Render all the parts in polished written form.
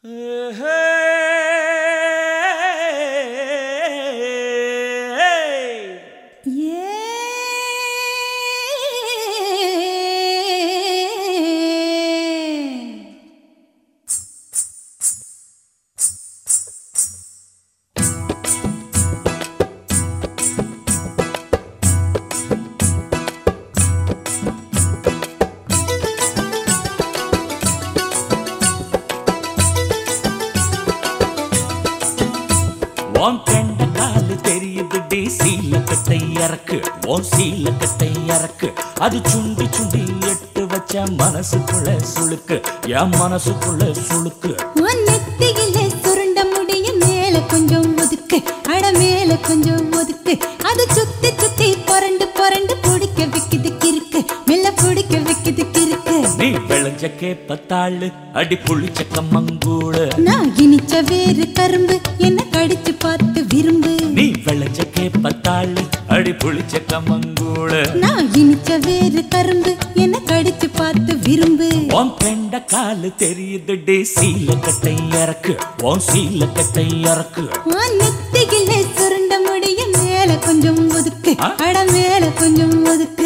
உன் கண்ட காலு தெரியுது சீலக்கட்டை இறக்கு உன் சீலக்கட்டை இறக்கு அது சுண்டி சுண்டி எட்டு வச்ச மனசுக்குள்ள சுளுக்கு என் மனசுக்குள்ள சுளுக்கு உன் நெத்தியில சுருண்ட முடிய மேல கொஞ்சம் ஒதுக்கு அட மேல கொஞ்சம் ஒதுக்கு அது சுத்தி சுத்தி புரண்டு புரண்டு பிடிக்க வைக்குது கிறுக்கு மெல்ல பிடிக்க வைக்குது கிறுக்கு நீ விளைஞ்ச கேப்பத்தாளு அடி புளிச்ச கம்மங்கூழு நான் இனிச்ச வேறு கரும்பு என்ன கடிச்சு பார்த்து விரும்பு நீ விளைஞ்ச கேப்பத்தாளு அடி புளிச்ச கம்மங்கூழு நான் இனிச்ச வேறு கரும்பு என்ன கடிச்சு பார்த்து விரும்பு உன் கண்ட காலு தெரியுது சீலக்கட்டை இறக்கு உன் சீலக்கட்டை இறக்கு உன் நெத்தியில சுருண்ட முடிய மேல கொஞ்சம் ஒதுக்கு அட மேல கொஞ்சம் ஒதுக்கு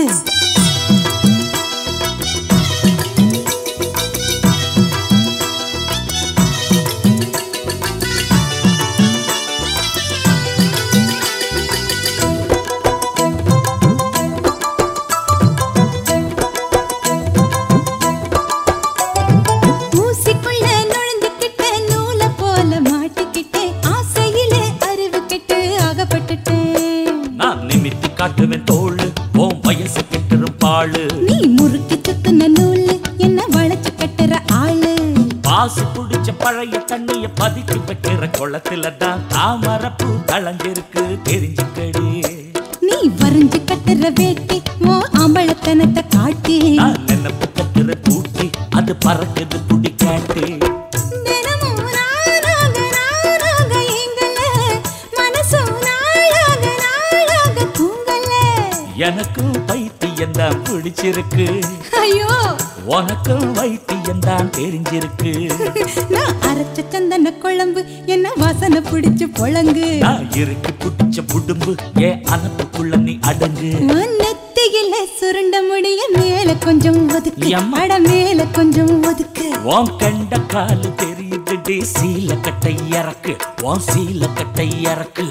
காட்டுவேன் தோளு உன் வயசு கெட்டுரும் பாழு நீ முறுக்கி சுத்துன நூலு என்ன வளைச்சு கட்டுற ஆளு பாசு குடிச்ச பழைய தண்ணிய பதிச்சு வைக்கிற குளத்துல தான் தாமரப்பூ தளஞ்சிருக்கு தெரிஞ்சுக்கடி நீ வரைஞ்சு கட்டுற வேட்டி ஓ அம்பளத்தனத்தை காட்டி நான் நினைப்பு கட்டுற பூட்டி அது பறக்குது புடி காட்டி எனக்கும் பைத்தியம் தான் பிடிச்சிருக்கு ஐயோ உனக்கும் வைத்தியம் தான் தெரிஞ்சிருக்கு நான் அரைச்ச சந்தன குழம்பு என்ன வாசனை பிடிச்சு பொழங்கு நான் இருக்கு புடிச்ச புடும்பு ஏன் அனப்புக்குள்ள நீ அடங்கு நெத்தியில சுருண்ட முடிய மேல கொஞ்சம் ஒதுக்கு அட மேல கொஞ்சம் ஒதுக்கு உன் கண்ட காலு தெரியுது சீலக்கட்டை இறக்கு உன் சீலக்கட்டை இறக்கு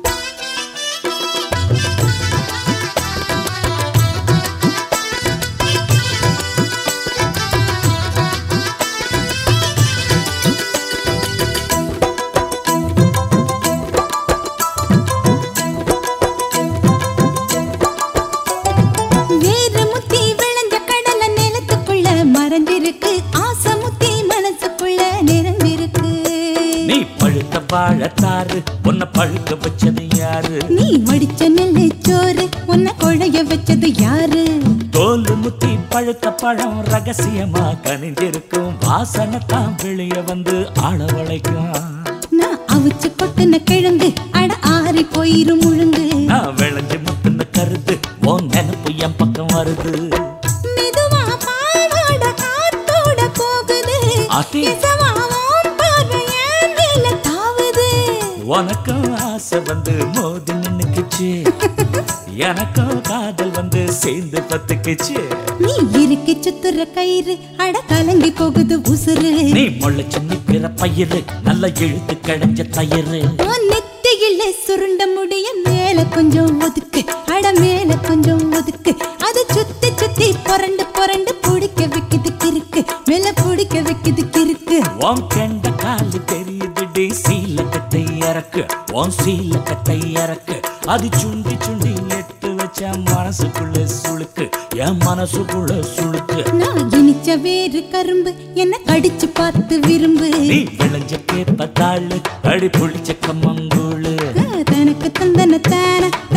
வாழத்தாரு உன்னை பழுக்க வச்சது யாரு நீ வடிச்ச நெல்லு சோறு உன்னை கொழைய வச்சது யாரு தோல் முத்தி பழுத்த பழம் ரகசியமா கனிஞ்சிருக்கும் வாசனை தான் வெளிய வந்து ஆளவளைக்கும் நான் அவிச்சு கொட்டுன கிழங்கு அட ஆறி போயிரும் முழுங்கு நான் விளைஞ்சு முத்துன கருது உன் நினைப்பு என் பக்கம் வருது மெதுவா பாவாட காத்தோட போகுது உனக்கும் ஆசை வந்து மோதி நின்னுக்குச்சு எனக்கும் காதல் வந்து சேர்ந்து பத்துக்குச்சு நீ இறுக்கி சுத்துற கயிறு அட கலங்கி போகுது உசுறு நீ முளைச்சு நிக்கிற பயிறு நல்ல இழுத்து கடைஞ்ச தயிறு நெத்தியில சுருண்ட முடிய மேல கொஞ்சம் ஒதுக்கு அட மேல கொஞ்சம் ஒதுக்கு அது சுத்தி சுத்தி புரண்டு புரண்டு பிடிக்க வைக்குது கிறுக்கு மேல பிடிக்க வைக்குது கிறுக்கு உன் கண்ட காலு தெரியுது சீலக்கட்டை இறக்கு உன் சீலக்கட்டை இறக்கு அது சுண்டி சுண்டி எட்டு வச்ச மனசுக்குள்ள சுளுக்கு என் மனசுக்குள்ள சுளுக்கு நான் இனிச்ச வேறு கரும்பு என்ன கடிச்சு பார்த்து விரும்பு நீ விளைஞ்ச கேப்பத்தாளு அடி புளிச்ச கம்மங்கூழு தனக்கு தந்தன தான